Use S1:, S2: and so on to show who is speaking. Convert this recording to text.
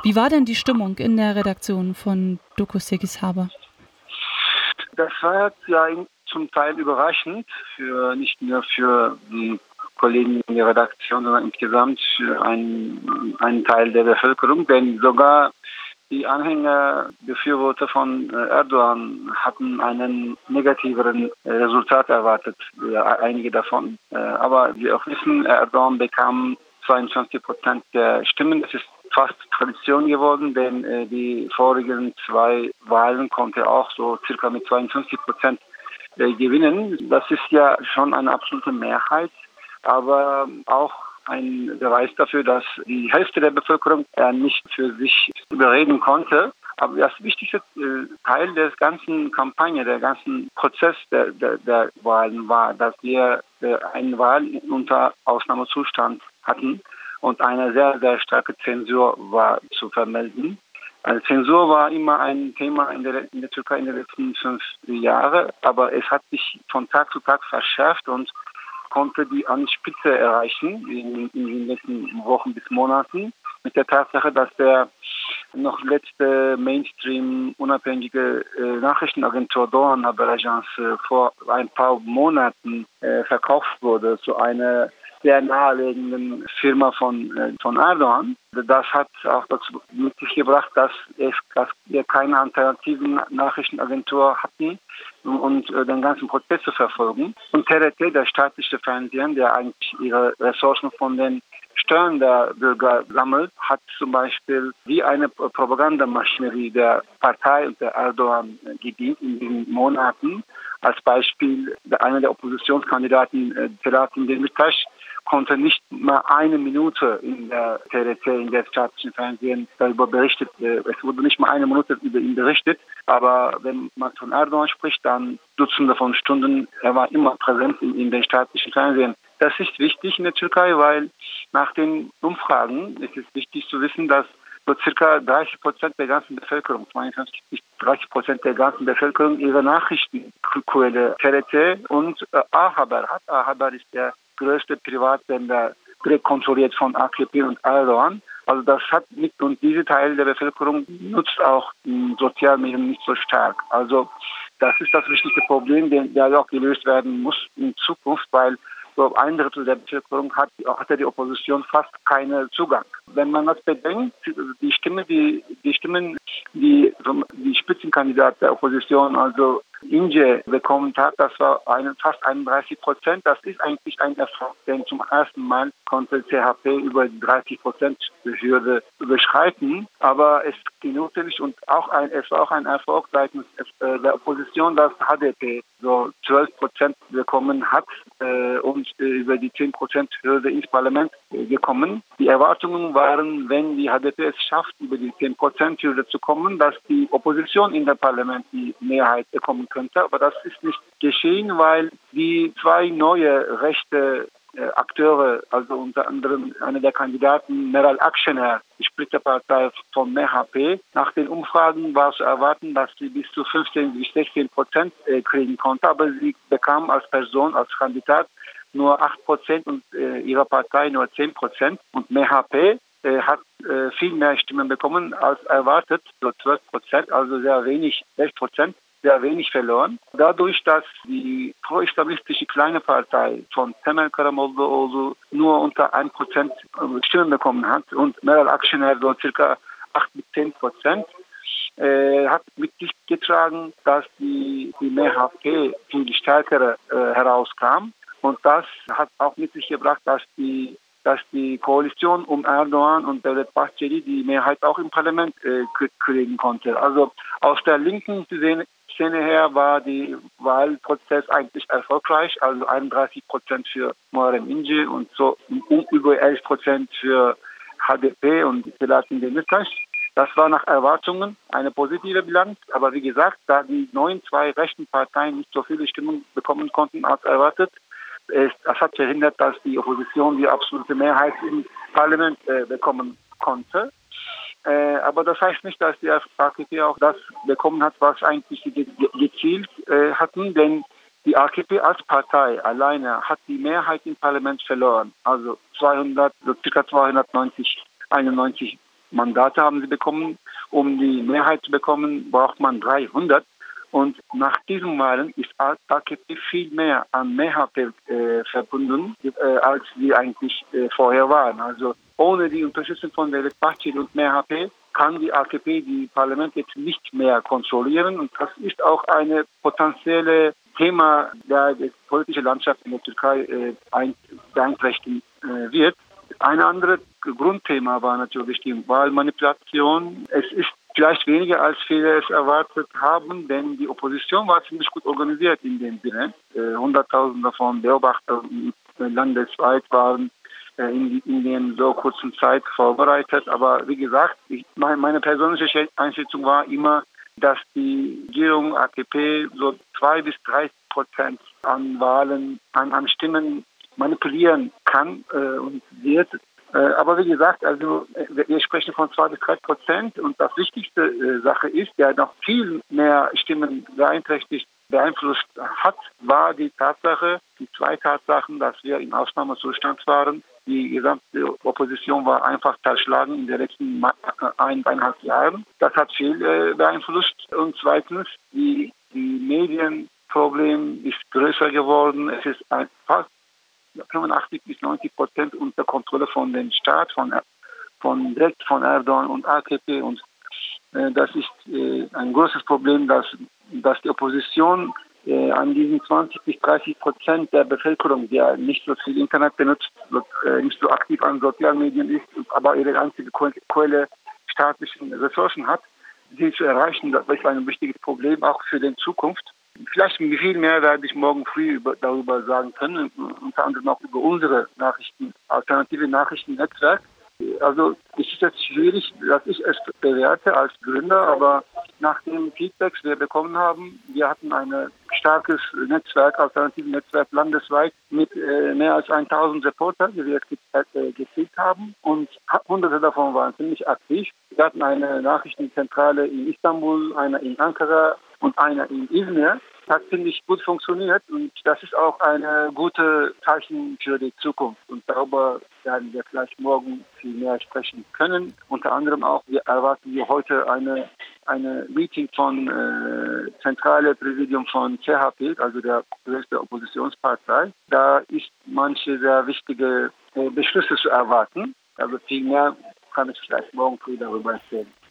S1: Wie war denn die Stimmung in der Redaktion von Doku Cengiz Haber?
S2: Das war ja zum Teil überraschend, nicht nur für die Kollegen in der Redaktion, sondern insgesamt für einen Teil der Bevölkerung, denn sogar die Anhänger, Befürworter von Erdogan hatten einen negativeren Resultat erwartet, einige davon. Aber wir auch wissen, Erdogan bekam 22% der Stimmen. Das ist fast Tradition geworden, denn die vorigen 2 Wahlen konnte er auch so circa mit 52% gewinnen. Das ist ja schon eine absolute Mehrheit, aber auch ein Beweis dafür, dass die Hälfte der Bevölkerung nicht für sich überreden konnte. Aber das wichtigste Teil der ganzen Kampagne, der ganzen Prozess der Wahlen war, dass wir eine Wahl unter Ausnahmezustand hatten und eine sehr, sehr starke Zensur war zu vermelden. Also Zensur war immer ein Thema in der Türkei in den letzten 5 Jahren, aber es hat sich von Tag zu Tag verschärft und konnte die Spitze erreichen in den letzten Wochen bis Monaten mit der Tatsache, dass der noch letzte Mainstream-unabhängige Nachrichtenagentur Doğan Haber-Ajansı vor ein paar Monaten verkauft wurde zu einer sehr nahelegenden Firma von Erdogan. Das hat auch dazu mit sich gebracht, dass wir keine alternativen Nachrichtenagentur hatten, und den ganzen Prozess zu verfolgen. Und TRT, der staatliche Fernsehen, der eigentlich ihre Ressourcen von den Steuern der Bürger sammelt, hat zum Beispiel wie eine Propagandamaschinerie der Partei und der Erdogan gedient in diesen Monaten. Als Beispiel einer der Oppositionskandidaten, Selahattin Demirtas, konnte nicht mal eine Minute in der TRT, in der staatlichen Fernsehen, darüber berichtet. Es wurde nicht mal eine Minute über ihn berichtet. Aber wenn man von Erdogan spricht, dann Dutzende von Stunden. Er war immer präsent in den staatlichen Fernsehen. Das ist wichtig in der Türkei, weil nach den Umfragen ist es wichtig zu wissen, dass so circa 30% der ganzen Bevölkerung, 22 bis 30% der ganzen Bevölkerung ihre Nachrichtenquelle TRT und A-Haber hat. A-Haber ist der größte Privatsender, direkt kontrolliert von AKP und Erdogan. Also das hat nicht, und diese Teil der Bevölkerung nutzt auch Sozialmedien nicht so stark. Also das ist das wichtigste Problem, der auch gelöst werden muss in Zukunft, weil so 1/3 der Bevölkerung hatte die Opposition fast keinen Zugang. Wenn man das bedenkt, die Stimmen, die Spitzenkandidat der Opposition, also Ince bekommen hat, das war fast 31%. Das ist eigentlich ein Erfolg, denn zum ersten Mal konnte CHP über die 30%-Hürde überschreiten. Aber es ging natürlich es war auch ein Erfolg seitens der Opposition, dass HDP so 12% bekommen hat und über die 10%-Hürde ins Parlament gekommen. Die Erwartungen waren, wenn die HDP es schafft, über die 10%-Hürde zu kommen, dass die Opposition in der Parlament die Mehrheit bekommen könnte. Aber das ist nicht geschehen, weil die 2 neue rechte Akteure, also unter anderem einer der Kandidaten, Meral Akşener, die Splitterpartei von MHP, nach den Umfragen war zu erwarten, dass sie bis zu 15 bis 16% kriegen konnte, aber sie bekam als Person, als Kandidat nur 8% und ihre Partei nur 10%. Und MHP hat viel mehr Stimmen bekommen als erwartet, so 12%, also sehr wenig, 11%. Sehr wenig verloren. Dadurch, dass die pro-islamistische kleine Partei von Temel Karamollaoğlu nur unter 1% Stimmen bekommen hat und Meral Akşener so circa 8 bis 10%, hat mit sich getragen, dass die MHP viel stärker herauskam. Und das hat auch mit sich gebracht, dass die Koalition um Erdogan und Devlet Bahçeli die Mehrheit auch im Parlament kriegen konnte. Also aus der linken Szene her war der Wahlprozess eigentlich erfolgreich, also 31% für Muharrem İnce und so über 11% für HDP und Selahattin Demirtas. Das war nach Erwartungen eine positive Bilanz, aber wie gesagt, da die neuen 2 rechten Parteien nicht so viele Stimmen bekommen konnten als erwartet, das hat verhindert, dass die Opposition die absolute Mehrheit im Parlament bekommen konnte. Aber das heißt nicht, dass die AKP auch das bekommen hat, was eigentlich gezielt hatten, denn die AKP als Partei alleine hat die Mehrheit im Parlament verloren. Also ca. 291 Mandate haben sie bekommen. Um die Mehrheit zu bekommen, braucht man 300. Und nach diesen Wahlen ist AKP viel mehr an MHP verbunden, als sie eigentlich vorher waren. Also ohne die Unterstützung von Devlet Bahçeli und MHP kann die AKP die Parlament jetzt nicht mehr kontrollieren. Und das ist auch eine potenzielle Thema, der die politische Landschaft in der Türkei beeinträchtigen wird. Ein anderes Grundthema war natürlich die Wahlmanipulation. Es ist vielleicht weniger, als viele es erwartet haben, denn die Opposition war ziemlich gut organisiert in dem Sinne. Hunderttausende von Beobachtern landesweit waren in der so kurzen Zeit vorbereitet. Aber wie gesagt, meine persönliche Einschätzung war immer, dass die Regierung AKP so 2-3% an Wahlen, an Stimmen manipulieren kann und wird. Aber wie gesagt, also wir sprechen von 2-3% und das wichtigste Sache ist, der noch viel mehr Stimmen beeinflusst hat, war die zwei Tatsachen, dass wir im Ausnahmezustand waren. Die gesamte Opposition war einfach zerschlagen in den letzten 1,5 Jahren. Das hat viel beeinflusst. Und zweitens, die Medienproblem ist größer geworden. Es ist fast 85-90% unter Kontrolle von dem Staat, direkt von Erdogan und AKP. Und das ist ein großes Problem, dass die Opposition an diesen 20-30% der Bevölkerung, die ja nicht so viel Internet benutzt, nicht so aktiv an Sozialmedien ist, aber ihre einzige Quelle staatlichen Ressourcen hat, sie zu erreichen, das ist ein wichtiges Problem auch für die Zukunft. Vielleicht viel mehr werde ich morgen früh darüber sagen können, unter anderem auch über unsere alternative Nachrichtennetzwerk. Also es ist jetzt schwierig, dass ich es bewerte als Gründer, aber nach den Feedbacks, die wir bekommen haben, wir hatten ein starkes Netzwerk, alternatives Netzwerk landesweit mit mehr als 1000 Reportern, die wir gefilmt haben und Hunderte davon waren ziemlich aktiv. Wir hatten eine Nachrichtenzentrale in Istanbul, eine in Ankara und eine in Izmir. Das hat ziemlich gut funktioniert und das ist auch ein gutes Zeichen für die Zukunft. Und darüber werden wir vielleicht morgen viel mehr sprechen können. Unter anderem auch, erwarten wir heute eine Meeting von zentrale Präsidium von CHP, also der größten Oppositionspartei. Da ist manche sehr wichtige Beschlüsse zu erwarten. Also viel mehr kann ich vielleicht morgen früh darüber erzählen.